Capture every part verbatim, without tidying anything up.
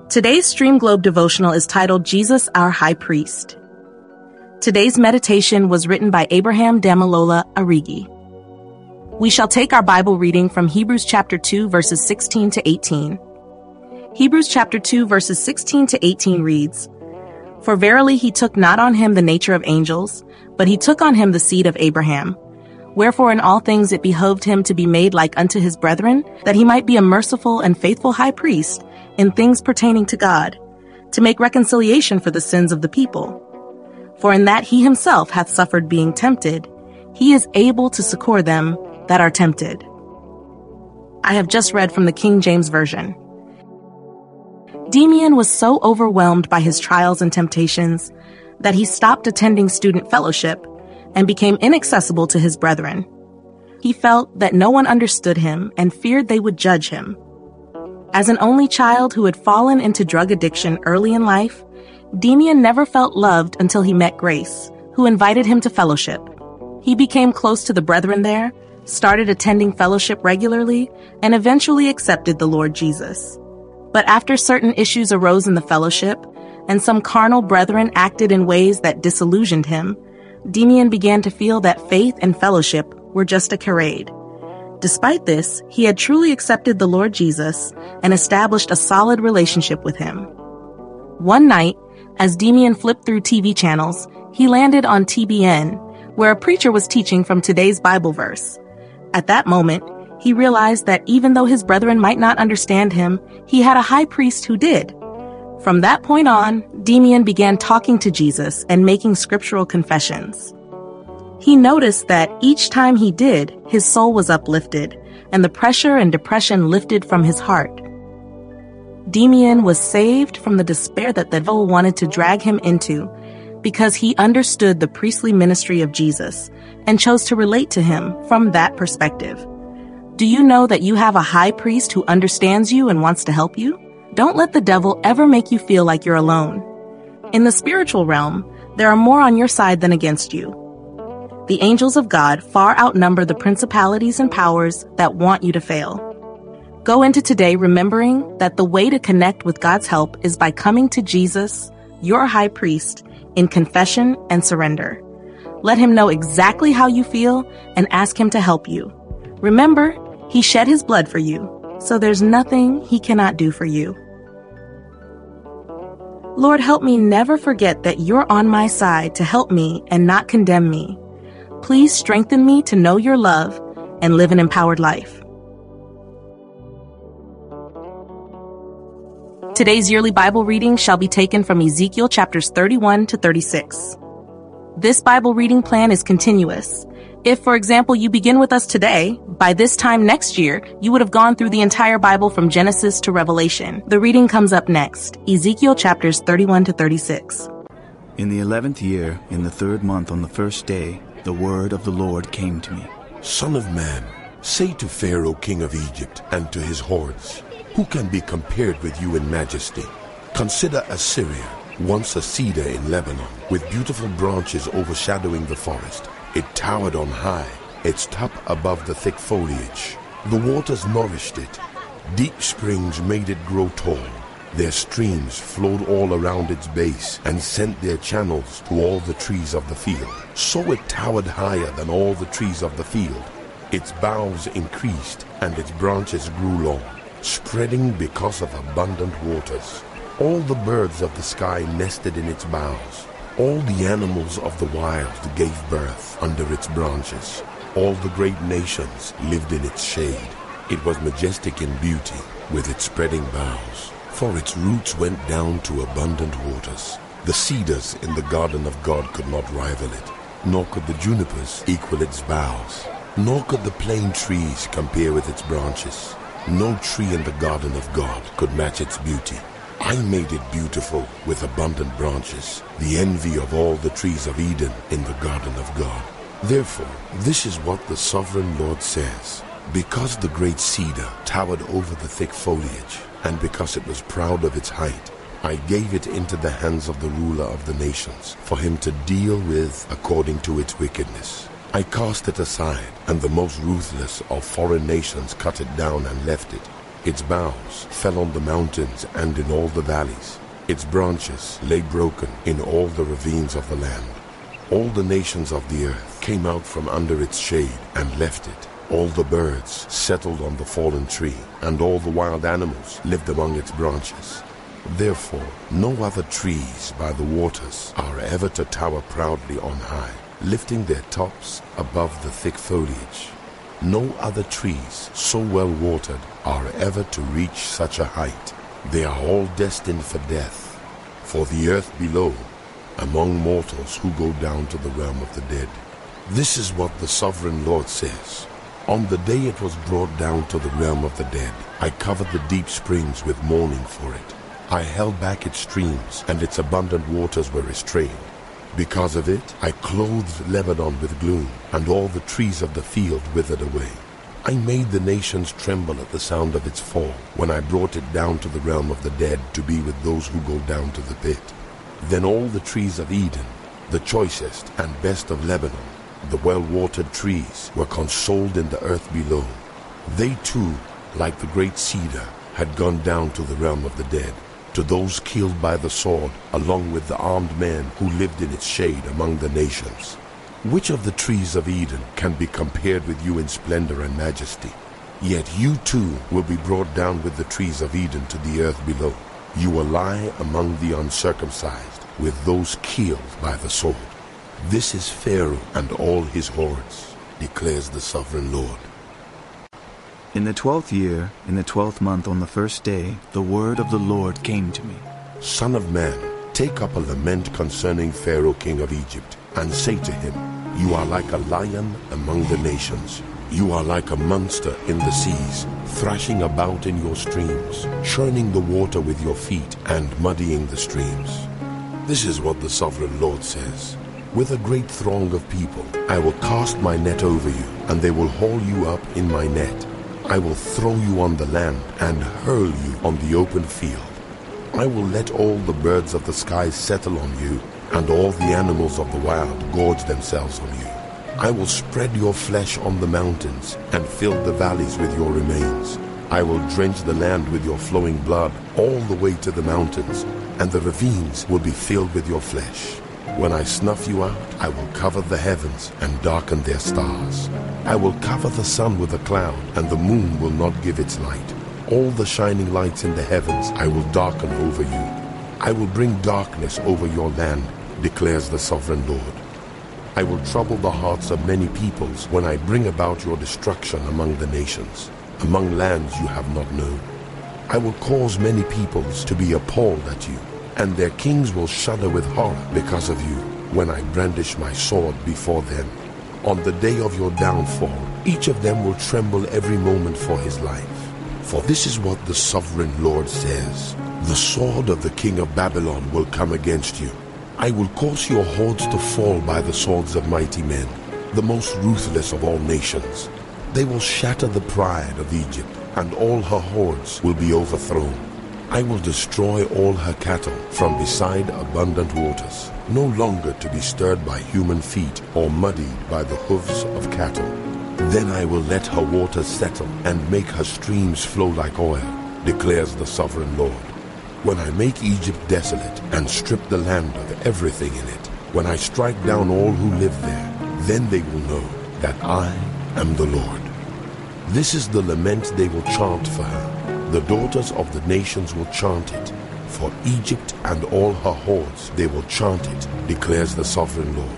Today's Stream Globe devotional is titled Jesus, Our High Priest. Today's meditation was written by Abraham Damilola Arigi. We shall take our Bible reading from Hebrews chapter two, verses sixteen to eighteen. Hebrews chapter two, verses sixteen to eighteen reads, "For verily he took not on him the nature of angels, but he took on him the seed of Abraham. Wherefore in all things it behoved him to be made like unto his brethren, that he might be a merciful and faithful high priest in things pertaining to God, to make reconciliation for the sins of the people. For in that he himself hath suffered being tempted, he is able to succor them that are tempted." I have just read from the King James Version. Damian was so overwhelmed by his trials and temptations that he stopped attending student fellowship and became inaccessible to his brethren. He felt that no one understood him and feared they would judge him. As an only child who had fallen into drug addiction early in life, Damian never felt loved until he met Grace, who invited him to fellowship. He became close to the brethren there, started attending fellowship regularly, and eventually accepted the Lord Jesus. But after certain issues arose in the fellowship, and some carnal brethren acted in ways that disillusioned him, Damian began to feel that faith and fellowship were just a charade. Despite this, he had truly accepted the Lord Jesus and established a solid relationship with him. One night, as Damian flipped through T V channels, he landed on T B N, where a preacher was teaching from today's Bible verse. At that moment, he realized that even though his brethren might not understand him, he had a high priest who did. From that point on, Damian began talking to Jesus and making scriptural confessions. He noticed that each time he did, his soul was uplifted, and the pressure and depression lifted from his heart. Damian was saved from the despair that the devil wanted to drag him into because he understood the priestly ministry of Jesus and chose to relate to him from that perspective. Do you know that you have a high priest who understands you and wants to help you? Don't let the devil ever make you feel like you're alone. In the spiritual realm, there are more on your side than against you. The angels of God far outnumber the principalities and powers that want you to fail. Go into today remembering that the way to connect with God's help is by coming to Jesus, your high priest, in confession and surrender. Let him know exactly how you feel and ask him to help you. Remember, he shed his blood for you, so there's nothing he cannot do for you. Lord, help me never forget that you're on my side to help me and not condemn me. Please strengthen me to know your love and live an empowered life. Today's yearly Bible reading shall be taken from Ezekiel chapters thirty-one to thirty-six. This Bible reading plan is continuous. If, for example, you begin with us today, by this time next year, you would have gone through the entire Bible from Genesis to Revelation. The reading comes up next, Ezekiel chapters thirty-one to thirty-six. In the eleventh year, in the third month on the first day, the word of the Lord came to me. Son of man, say to Pharaoh king of Egypt and to his hordes, who can be compared with you in majesty? Consider Assyria, once a cedar in Lebanon, with beautiful branches overshadowing the forest. It towered on high, its top above the thick foliage. The waters nourished it. Deep springs made it grow tall. Their streams flowed all around its base and sent their channels to all the trees of the field. So it towered higher than all the trees of the field. Its boughs increased and its branches grew long, spreading because of abundant waters. All the birds of the sky nested in its boughs. All the animals of the wild gave birth under its branches. All the great nations lived in its shade. It was majestic in beauty with its spreading boughs, for its roots went down to abundant waters. The cedars in the garden of God could not rival it, nor could the junipers equal its boughs, nor could the plane trees compare with its branches. No tree in the garden of God could match its beauty. I made it beautiful with abundant branches, the envy of all the trees of Eden in the garden of God. Therefore, this is what the sovereign Lord says. Because the great cedar towered over the thick foliage, and because it was proud of its height, I gave it into the hands of the ruler of the nations, for him to deal with according to its wickedness. I cast it aside, and the most ruthless of foreign nations cut it down and left it. Its boughs fell on the mountains and in all the valleys. Its branches lay broken in all the ravines of the land. All the nations of the earth came out from under its shade and left it. All the birds settled on the fallen tree, and all the wild animals lived among its branches. Therefore, no other trees by the waters are ever to tower proudly on high, lifting their tops above the thick foliage. No other trees so well watered are ever to reach such a height. They are all destined for death, for the earth below, among mortals who go down to the realm of the dead. This is what the sovereign Lord says. On the day it was brought down to the realm of the dead, I covered the deep springs with mourning for it. I held back its streams, and its abundant waters were restrained. Because of it, I clothed Lebanon with gloom, and all the trees of the field withered away. I made the nations tremble at the sound of its fall, when I brought it down to the realm of the dead to be with those who go down to the pit. Then all the trees of Eden, the choicest and best of Lebanon, the well-watered trees, were consoled in the earth below. They too, like the great cedar, had gone down to the realm of the dead, to those killed by the sword, along with the armed men who lived in its shade among the nations. Which of the trees of Eden can be compared with you in splendor and majesty? Yet you too will be brought down with the trees of Eden to the earth below. You will lie among the uncircumcised, with those killed by the sword. This is Pharaoh and all his hordes, declares the sovereign Lord. In the twelfth year, in the twelfth month on the first day, the word of the Lord came to me. Son of man, take up a lament concerning Pharaoh king of Egypt, and say to him, you are like a lion among the nations. You are like a monster in the seas, thrashing about in your streams, churning the water with your feet and muddying the streams. This is what the sovereign Lord says. With a great throng of people, I will cast my net over you, and they will haul you up in my net. I will throw you on the land and hurl you on the open field. I will let all the birds of the sky settle on you, and all the animals of the wild gorge themselves on you. I will spread your flesh on the mountains and fill the valleys with your remains. I will drench the land with your flowing blood all the way to the mountains, and the ravines will be filled with your flesh. When I snuff you out, I will cover the heavens and darken their stars. I will cover the sun with a cloud, and the moon will not give its light. All the shining lights in the heavens I will darken over you. I will bring darkness over your land, declares the sovereign Lord. I will trouble the hearts of many peoples when I bring about your destruction among the nations, among lands you have not known. I will cause many peoples to be appalled at you, and their kings will shudder with horror because of you when I brandish my sword before them. On the day of your downfall, each of them will tremble every moment for his life. For this is what the sovereign Lord says. The sword of the king of Babylon will come against you. I will cause your hordes to fall by the swords of mighty men, the most ruthless of all nations. They will shatter the pride of Egypt, and all her hordes will be overthrown. I will destroy all her cattle from beside abundant waters, no longer to be stirred by human feet or muddied by the hoofs of cattle. Then I will let her waters settle and make her streams flow like oil, declares the sovereign Lord. When I make Egypt desolate and strip the land of everything in it, when I strike down all who live there, then they will know that I am the Lord. This is the lament they will chant for her. The daughters of the nations will chant it. For Egypt and all her hordes they will chant it, declares the sovereign Lord.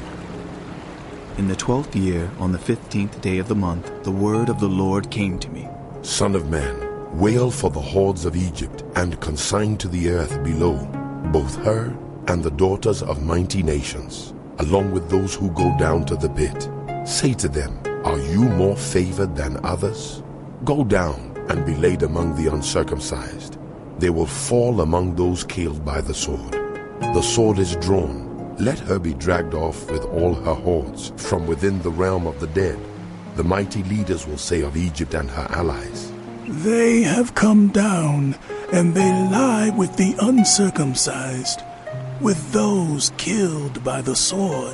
In the twelfth year, on the fifteenth day of the month, the word of the Lord came to me. Son of man, wail for the hordes of Egypt, and consign to the earth below, both her and the daughters of mighty nations, along with those who go down to the pit. Say to them, are you more favored than others? Go down and be laid among the uncircumcised. They will fall among those killed by the sword. The sword is drawn. Let her be dragged off with all her hordes from within the realm of the dead. The mighty leaders will say of Egypt and her allies, they have come down, and they lie with the uncircumcised, with those killed by the sword.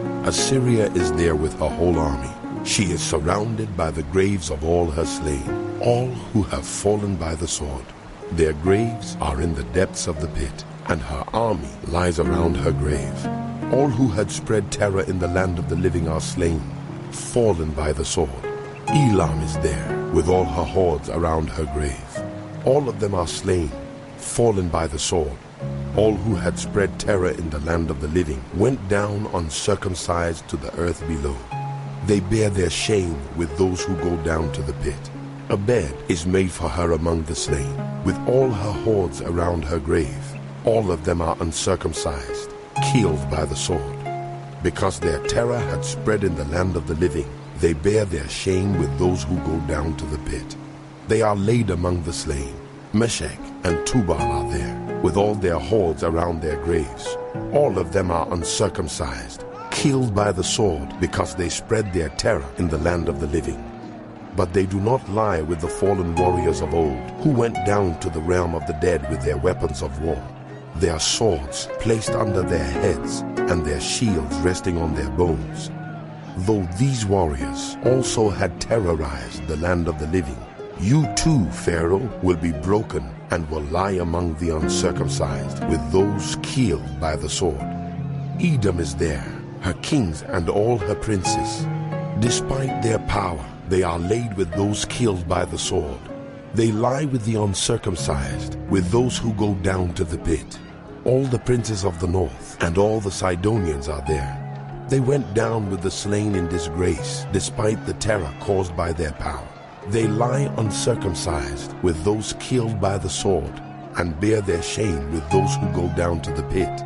Assyria is there with her whole army. She is surrounded by the graves of all her slain. all who have fallen by the sword. Their graves are in the depths of the pit, and her army lies around her grave. All who had spread terror in the land of the living are slain, fallen by the sword. Elam is there, with all her hordes around her grave. All of them are slain, fallen by the sword. All who had spread terror in the land of the living went down uncircumcised to the earth below. They bear their shame with those who go down to the pit. A bed is made for her among the slain, with all her hordes around her grave. All of them are uncircumcised, killed by the sword. Because their terror had spread in the land of the living, they bear their shame with those who go down to the pit. They are laid among the slain. Meshech and Tubal are there, with all their hordes around their graves. All of them are uncircumcised, killed by the sword, because they spread their terror in the land of the living. But they do not lie with the fallen warriors of old, who went down to the realm of the dead with their weapons of war, their swords placed under their heads, and their shields resting on their bones. Though these warriors also had terrorized the land of the living, you too, Pharaoh, will be broken and will lie among the uncircumcised with those killed by the sword. Edom is there, her kings and all her princes. Despite their power, they are laid with those killed by the sword. They lie with the uncircumcised, with those who go down to the pit. All the princes of the north and all the Sidonians are there. They went down with the slain in disgrace, despite the terror caused by their power. They lie uncircumcised with those killed by the sword, and bear their shame with those who go down to the pit.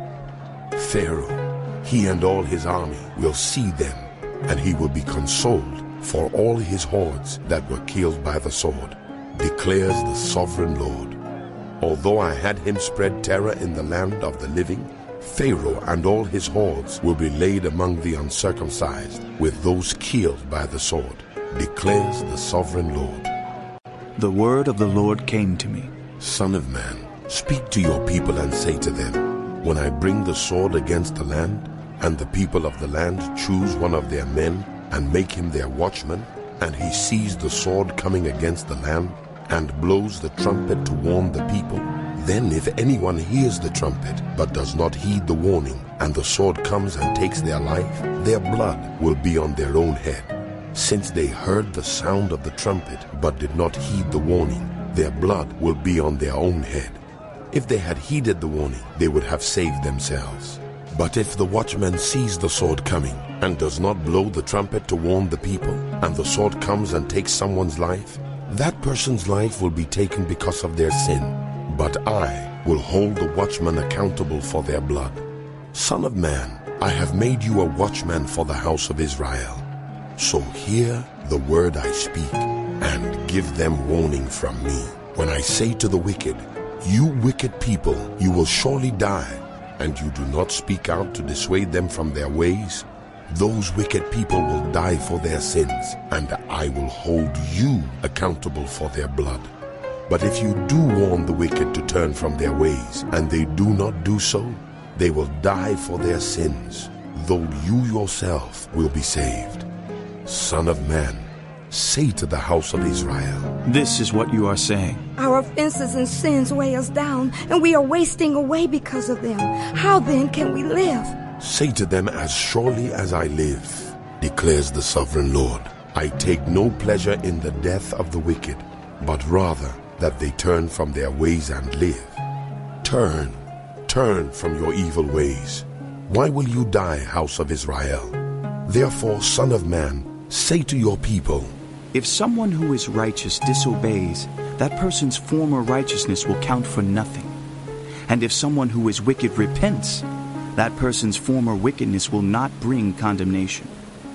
Pharaoh, he and all his army will see them, and he will be consoled for all his hordes that were killed by the sword, declares the sovereign Lord. Although I had him spread terror in the land of the living, Pharaoh and all his hordes will be laid among the uncircumcised with those killed by the sword, declares the sovereign Lord. The word of the Lord came to me. Son of man, speak to your people and say to them, when I bring the sword against the land, and the people of the land choose one of their men and make him their watchman, and he sees the sword coming against the land, and blows the trumpet to warn the people, then if anyone hears the trumpet but does not heed the warning, and the sword comes and takes their life, their blood will be on their own head. Since they heard the sound of the trumpet but did not heed the warning, their blood will be on their own head. If they had heeded the warning, they would have saved themselves. But if the watchman sees the sword coming and does not blow the trumpet to warn the people, and the sword comes and takes someone's life, that person's life will be taken because of their sin. But I will hold the watchman accountable for their blood. Son of man, I have made you a watchman for the house of Israel. So hear the word I speak, and give them warning from me. When I say to the wicked, you wicked people, you will surely die, and you do not speak out to dissuade them from their ways, those wicked people will die for their sins, and I will hold you accountable for their blood. But if you do warn the wicked to turn from their ways, and they do not do so, they will die for their sins, though you yourself will be saved. Son of man, say to the house of Israel, this is what you are saying. Our offenses and sins weigh us down, and we are wasting away because of them. How then can we live? Say to them, as surely as I live, declares the sovereign Lord, I take no pleasure in the death of the wicked, but rather that they turn from their ways and live. Turn, turn from your evil ways. Why will you die, house of Israel? Therefore, son of man, say to your people, if someone who is righteous disobeys, that person's former righteousness will count for nothing. And if someone who is wicked repents, that person's former wickedness will not bring condemnation.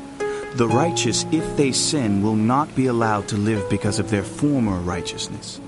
The righteous, if they sin, will not be allowed to live because of their former righteousness.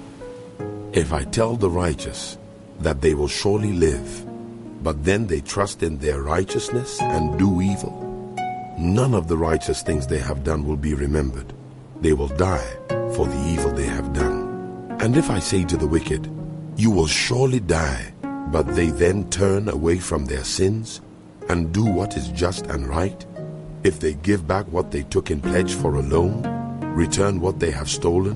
If I tell the righteous that they will surely live, but then they trust in their righteousness and do evil, none of the righteous things they have done will be remembered. They will die for the evil they have done. And if I say to the wicked, you will surely die, but they then turn away from their sins and do what is just and right, if they give back what they took in pledge for a loan, return what they have stolen,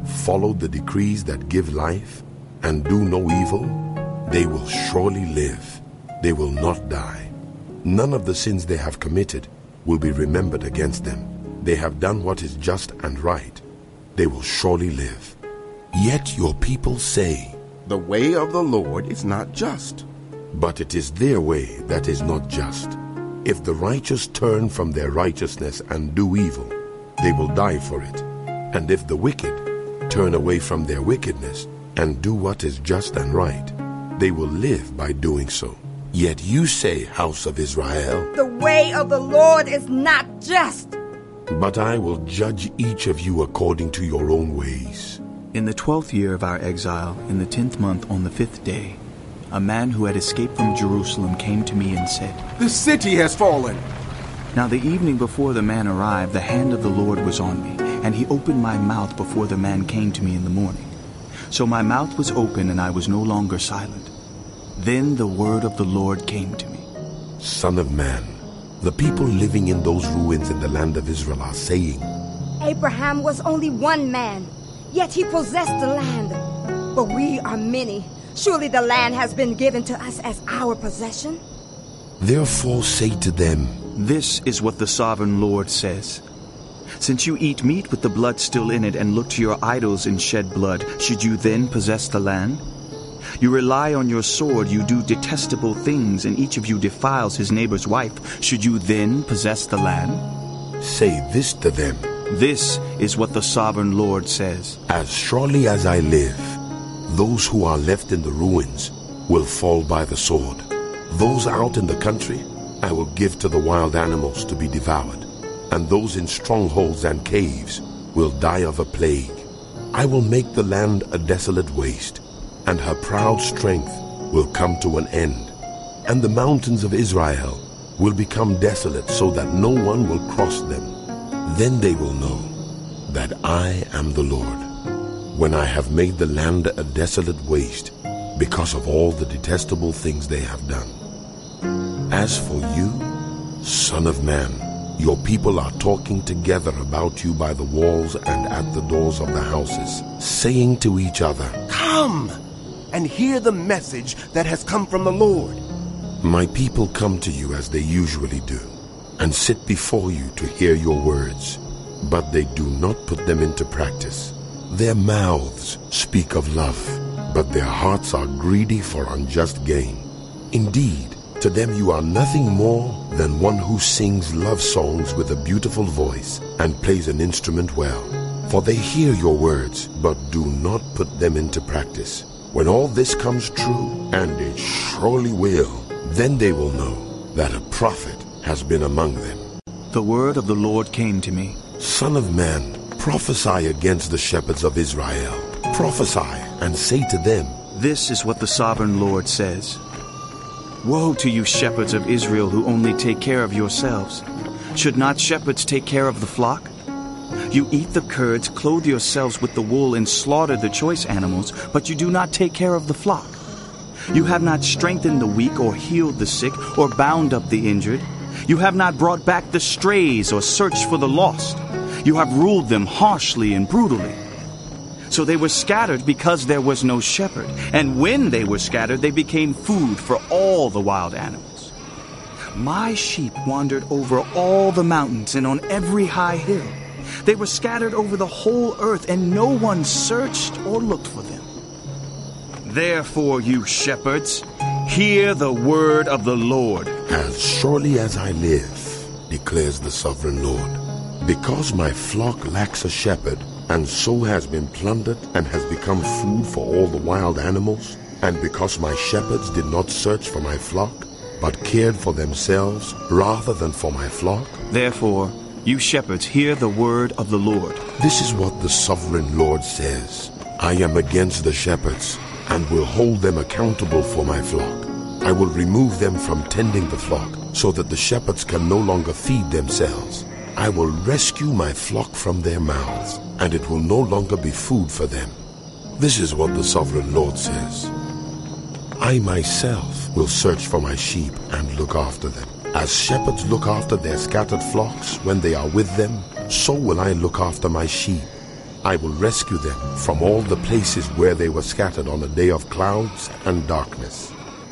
follow the decrees that give life, and do no evil, they will surely live. They will not die. None of the sins they have committed will be remembered against them. They have done what is just and right. They will surely live. Yet your people say, the way of the Lord is not just. But it is their way that is not just. If the righteous turn from their righteousness and do evil, they will die for it. And if the wicked turn away from their wickedness and do what is just and right, they will live by doing so. Yet you say, house of Israel, the way of the Lord is not just. But I will judge each of you according to your own ways. In the twelfth year of our exile, in the tenth month on the fifth day, a man who had escaped from Jerusalem came to me and said, the city has fallen. Now the evening before the man arrived, the hand of the Lord was on me, and he opened my mouth before the man came to me in the morning. So my mouth was open, and I was no longer silent. Then the word of the Lord came to me. Son of man, the people living in those ruins in the land of Israel are saying, Abraham was only one man, yet he possessed the land. But we are many. Surely the land has been given to us as our possession. Therefore say to them, this is what the sovereign Lord says. Since you eat meat with the blood still in it and look to your idols and shed blood, should you then possess the land? You rely on your sword, you do detestable things, and each of you defiles his neighbor's wife. Should you then possess the land? Say this to them. This is what the sovereign Lord says. As surely as I live, those who are left in the ruins will fall by the sword. Those out in the country I will give to the wild animals to be devoured, and those in strongholds and caves will die of a plague. I will make the land a desolate waste, and her proud strength will come to an end. And the mountains of Israel will become desolate so that no one will cross them. Then they will know that I am the Lord, when I have made the land a desolate waste because of all the detestable things they have done. As for you, son of man, your people are talking together about you by the walls and at the doors of the houses, saying to each other, come and hear the message that has come from the Lord. My people come to you as they usually do, and sit before you to hear your words, but they do not put them into practice. Their mouths speak of love, but their hearts are greedy for unjust gain. Indeed, to them you are nothing more than one who sings love songs with a beautiful voice and plays an instrument well. For they hear your words, but do not put them into practice. When all this comes true, and it surely will, then they will know that a prophet has been among them. The word of the Lord came to me. Son of man, prophesy against the shepherds of Israel. Prophesy and say to them, this is what the sovereign Lord says. Woe to you shepherds of Israel who only take care of yourselves. Should not shepherds take care of the flock? You eat the curds, clothe yourselves with the wool, and slaughter the choice animals, but you do not take care of the flock. You have not strengthened the weak or healed the sick or bound up the injured. You have not brought back the strays or searched for the lost. You have ruled them harshly and brutally. So they were scattered because there was no shepherd. And when they were scattered, they became food for all the wild animals. My sheep wandered over all the mountains and on every high hill. They were scattered over the whole earth, and no one searched or looked for them. Therefore, you shepherds, hear the word of the Lord. As surely as I live, declares the sovereign Lord, because my flock lacks a shepherd, and so has been plundered and has become food for all the wild animals, and because my shepherds did not search for my flock, but cared for themselves rather than for my flock. Therefore, you shepherds, hear the word of the Lord. This is what the sovereign Lord says. I am against the shepherds, and will hold them accountable for my flock. I will remove them from tending the flock, so that the shepherds can no longer feed themselves. I will rescue my flock from their mouths, and it will no longer be food for them. This is what the sovereign Lord says. I myself will search for my sheep and look after them. As shepherds look after their scattered flocks when they are with them, so will I look after my sheep. I will rescue them from all the places where they were scattered on a day of clouds and darkness.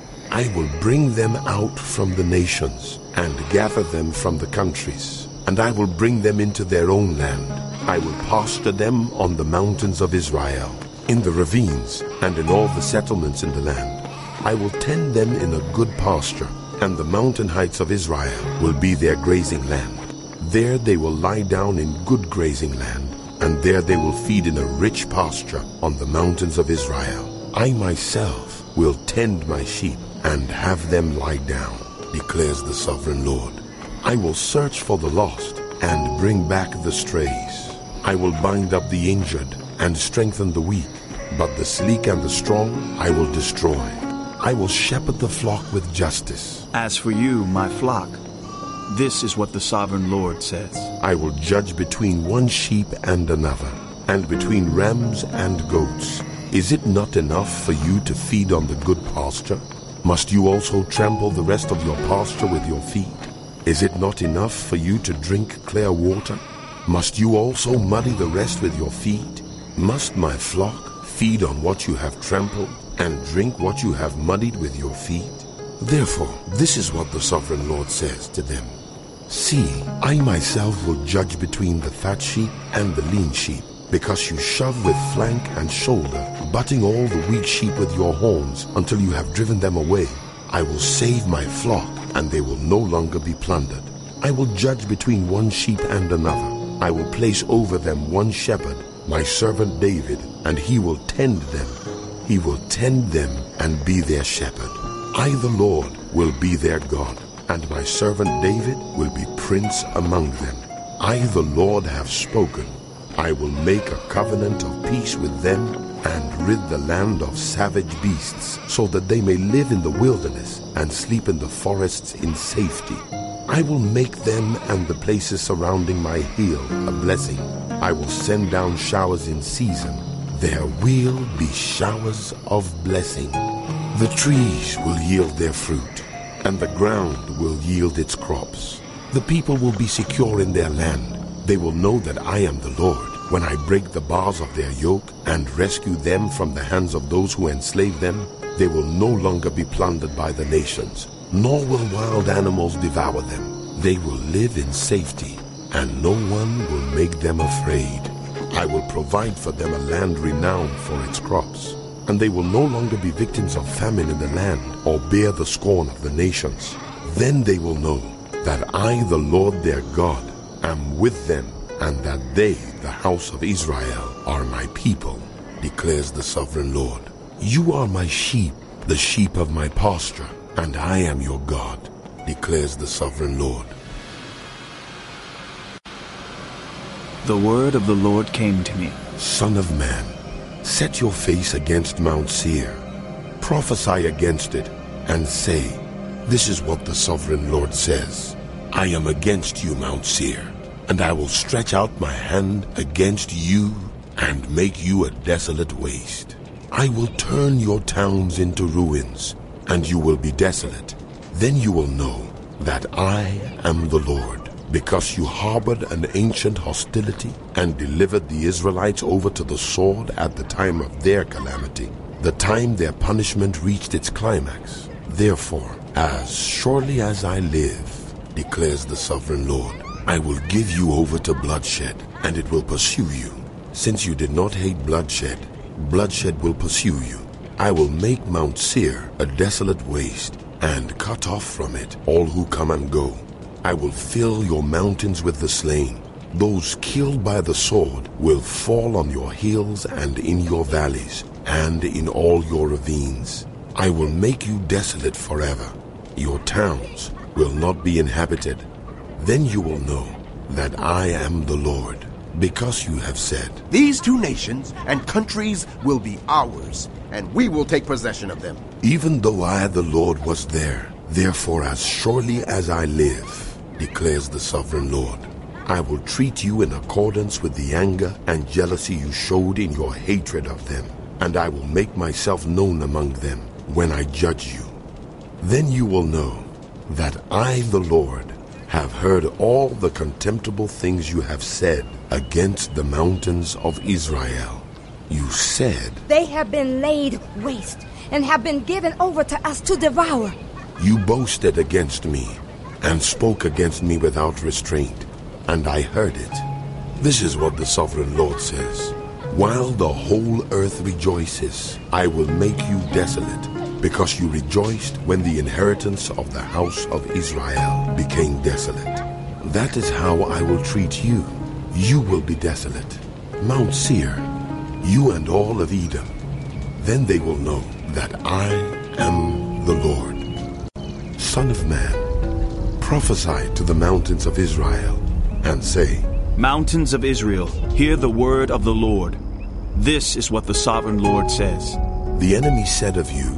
I will bring them out from the nations and gather them from the countries, and I will bring them into their own land. I will pasture them on the mountains of Israel, in the ravines, and in all the settlements in the land. I will tend them in a good pasture, and the mountain heights of Israel will be their grazing land. There they will lie down in good grazing land, and there they will feed in a rich pasture on the mountains of Israel. I myself will tend my sheep and have them lie down, declares the sovereign Lord. I will search for the lost and bring back the strays. I will bind up the injured and strengthen the weak, but the sleek and the strong I will destroy. I will shepherd the flock with justice. As for you, my flock, this is what the sovereign Lord says. I will judge between one sheep and another, and between rams and goats. Is it not enough for you to feed on the good pasture? Must you also trample the rest of your pasture with your feet? Is it not enough for you to drink clear water? Must you also muddy the rest with your feet? Must my flock feed on what you have trampled and drink what you have muddied with your feet? Therefore, this is what the sovereign Lord says to them. See, I myself will judge between the fat sheep and the lean sheep, because you shove with flank and shoulder, butting all the weak sheep with your horns until you have driven them away. I will save my flock, and they will no longer be plundered. I will judge between one sheep and another. I will place over them one shepherd, my servant David, and he will tend them. He will tend them and be their shepherd. I, the Lord, will be their God, and my servant David will be prince among them. I, the Lord, have spoken. I will make a covenant of peace with them and rid the land of savage beasts, so that they may live in the wilderness and sleep in the forests in safety. I will make them and the places surrounding my hill a blessing. I will send down showers in season. There will be showers of blessing. The trees will yield their fruit, and the ground will yield its crops. The people will be secure in their land. They will know that I am the Lord, when I break the bars of their yoke and rescue them from the hands of those who enslave them. They will no longer be plundered by the nations, nor will wild animals devour them. They will live in safety, and no one will make them afraid. I will provide for them a land renowned for its crops, and they will no longer be victims of famine in the land or bear the scorn of the nations. Then they will know that I, the Lord their God, am with them, and that they, the house of Israel, are my people, declares the sovereign Lord. You are my sheep, the sheep of my pasture, and I am your God, declares the sovereign Lord. The word of the Lord came to me. Son of man, set your face against Mount Seir. Prophesy against it, and say, this is what the sovereign Lord says. I am against you, Mount Seir, and I will stretch out my hand against you and make you a desolate waste. I will turn your towns into ruins, and you will be desolate. Then you will know that I am the Lord, because you harbored an ancient hostility and delivered the Israelites over to the sword at the time of their calamity, the time their punishment reached its climax. Therefore, as surely as I live, declares the sovereign Lord, I will give you over to bloodshed, and it will pursue you. Since you did not hate bloodshed, bloodshed will pursue you. I will make Mount Seir a desolate waste, and cut off from it all who come and go. I will fill your mountains with the slain. Those killed by the sword will fall on your hills and in your valleys, and in all your ravines. I will make you desolate forever. Your towns will not be inhabited. Then you will know that I am the Lord, because you have said, these two nations and countries will be ours, and we will take possession of them. Even though I, the Lord, was there, therefore as surely as I live, declares the sovereign Lord, I will treat you in accordance with the anger and jealousy you showed in your hatred of them, and I will make myself known among them when I judge you. Then you will know that I, the Lord, have heard all the contemptible things you have said against the mountains of Israel. You said, "They have been laid waste and have been given over to us to devour." You boasted against me and spoke against me without restraint, and I heard it. This is what the sovereign Lord says. While the whole earth rejoices, I will make you desolate, because you rejoiced when the inheritance of the house of Israel became desolate. That is how I will treat you. You will be desolate. Mount Seir, you and all of Edom. Then they will know that I am the Lord. Son of man, prophesy to the mountains of Israel and say, Mountains of Israel, hear the word of the Lord. This is what the sovereign Lord says. The enemy said of you,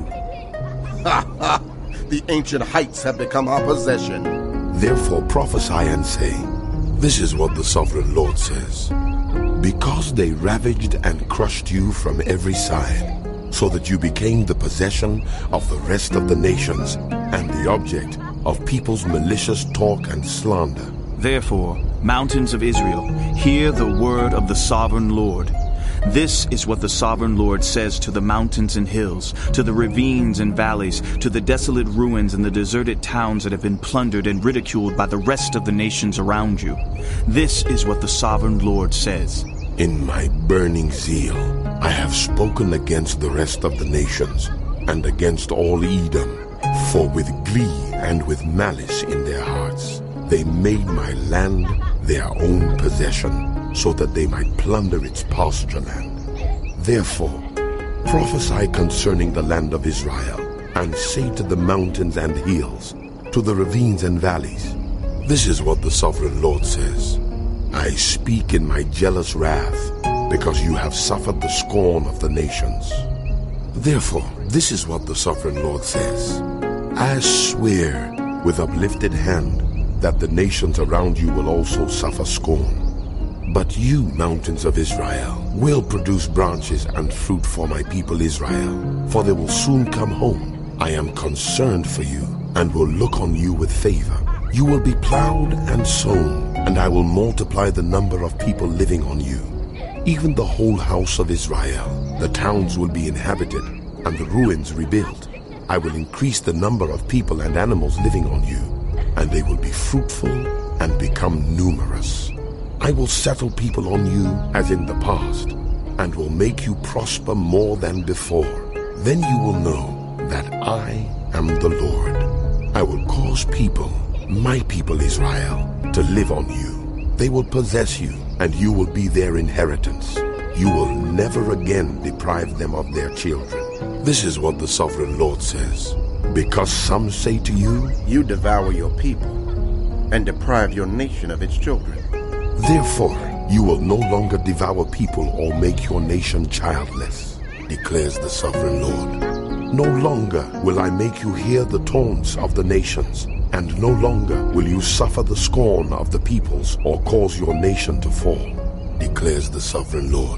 Ha ha! The ancient heights have become our possession. Therefore prophesy and say, This is what the sovereign Lord says. Because they ravaged and crushed you from every side, so that you became the possession of the rest of the nations and the object of people's malicious talk and slander. Therefore, mountains of Israel, hear the word of the sovereign Lord. This is what the sovereign Lord says to the mountains and hills, to the ravines and valleys, to the desolate ruins and the deserted towns that have been plundered and ridiculed by the rest of the nations around you. This is what the sovereign Lord says. In my burning zeal, I have spoken against the rest of the nations and against all Edom, for with glee and with malice in their hearts, they made my land their own possession, so that they might plunder its pasture land. Therefore, prophesy concerning the land of Israel, and say to the mountains and hills, to the ravines and valleys, This is what the sovereign Lord says. I speak in my jealous wrath, because you have suffered the scorn of the nations. Therefore, this is what the sovereign Lord says. I swear with uplifted hand that the nations around you will also suffer scorn. But you, mountains of Israel, will produce branches and fruit for my people Israel, for they will soon come home. I am concerned for you, and will look on you with favor. You will be plowed and sown, and I will multiply the number of people living on you. Even the whole house of Israel, the towns will be inhabited, and the ruins rebuilt. I will increase the number of people and animals living on you, and they will be fruitful and become numerous. I will settle people on you as in the past, and will make you prosper more than before. Then you will know that I am the Lord. I will cause people, my people Israel, to live on you. They will possess you, and you will be their inheritance. You will never again deprive them of their children. This is what the sovereign Lord says. Because some say to you, You devour your people and deprive your nation of its children. Therefore, you will no longer devour people or make your nation childless, declares the sovereign Lord. No longer will I make you hear the taunts of the nations, and no longer will you suffer the scorn of the peoples or cause your nation to fall, declares the sovereign Lord.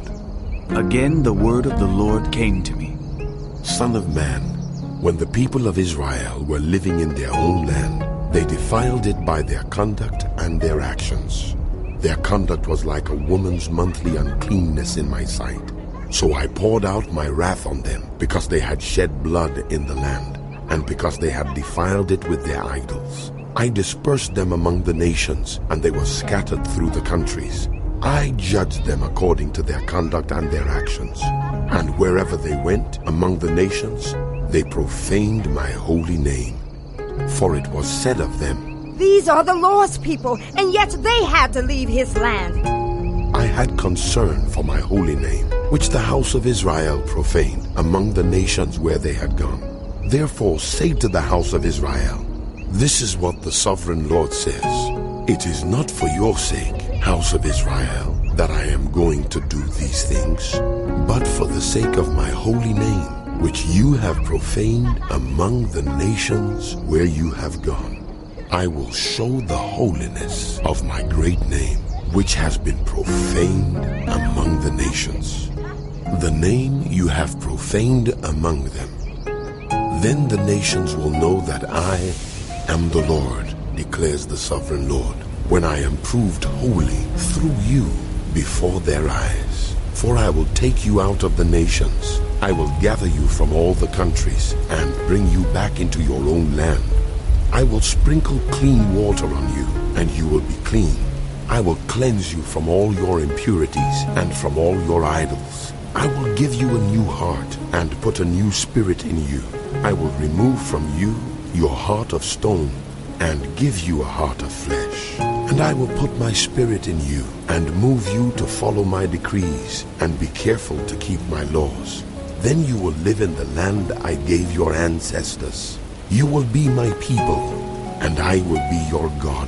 Again the word of the Lord came to me. Son of man, when the people of Israel were living in their own land, they defiled it by their conduct and their actions. Their conduct was like a woman's monthly uncleanness in my sight. So I poured out my wrath on them, because they had shed blood in the land, and because they had defiled it with their idols. I dispersed them among the nations, and they were scattered through the countries. I judged them according to their conduct and their actions. And wherever they went among the nations, they profaned my holy name. For it was said of them, These are the Lord's people, and yet they had to leave his land. I had concern for my holy name, which the house of Israel profaned among the nations where they had gone. Therefore say to the house of Israel, This is what the sovereign Lord says. It is not for your sake, house of Israel, that I am going to do these things, but for the sake of my holy name, which you have profaned among the nations where you have gone. I will show the holiness of my great name, which has been profaned among the nations, the name you have profaned among them. Then the nations will know that I am the Lord, declares the Sovereign Lord, when I am proved holy through you before their eyes. For I will take you out of the nations. I will gather you from all the countries and bring you back into your own land. I will sprinkle clean water on you, and you will be clean. I will cleanse you from all your impurities and from all your idols. I will give you a new heart and put a new spirit in you. I will remove from you your heart of stone and give you a heart of flesh. And I will put my spirit in you and move you to follow my decrees and be careful to keep my laws. Then you will live in the land I gave your ancestors. You will be my people, and I will be your God.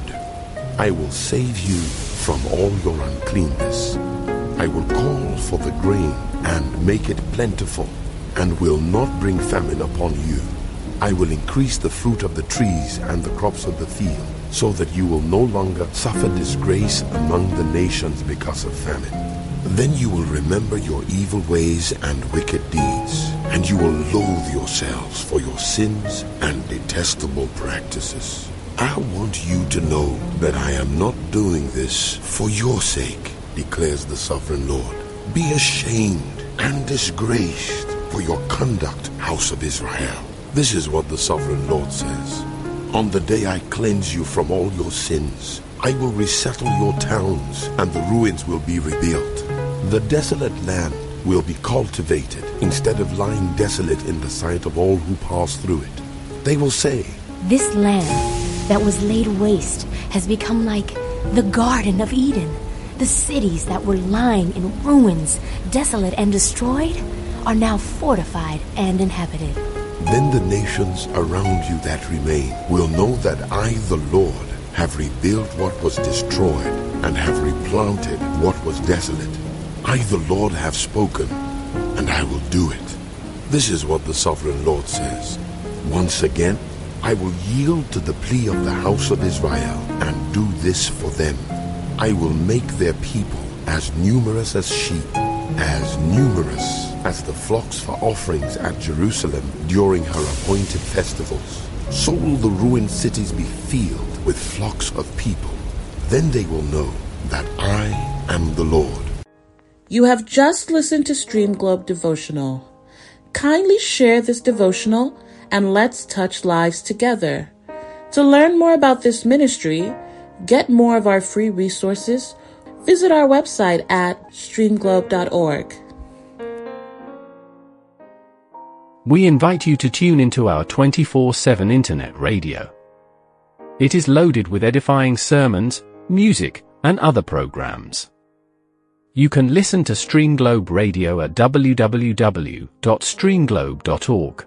I will save you from all your uncleanness. I will call for the grain and make it plentiful, and will not bring famine upon you. I will increase the fruit of the trees and the crops of the field, so that you will no longer suffer disgrace among the nations because of famine. Then you will remember your evil ways and wicked deeds, and you will loathe yourselves for your sins and detestable practices. I want you to know that I am not doing this for your sake, declares the Sovereign Lord. Be ashamed and disgraced for your conduct, house of Israel. This is what the Sovereign Lord says. On the day I cleanse you from all your sins, I will resettle your towns, and the ruins will be rebuilt. The desolate land will be cultivated instead of lying desolate in the sight of all who pass through it. They will say, "This land that was laid waste has become like the Garden of Eden. The cities that were lying in ruins, desolate and destroyed, are now fortified and inhabited." Then the nations around you that remain will know that I, the Lord, have rebuilt what was destroyed and have replanted what was desolate. I, the Lord, have spoken, and I will do it. This is what the Sovereign Lord says. Once again, I will yield to the plea of the house of Israel and do this for them. I will make their people as numerous as sheep, as numerous as the flocks for offerings at Jerusalem during her appointed festivals. So will the ruined cities be filled with flocks of people. Then they will know that I am the Lord. You have just listened to Stream Globe Devotional. Kindly share this devotional and let's touch lives together. To learn more about this ministry, get more of our free resources, visit our website at stream globe dot org. We invite you to tune into our twenty-four seven internet radio. It is loaded with edifying sermons, music, and other programs. You can listen to Stream Globe Radio at w w w dot stream globe dot org.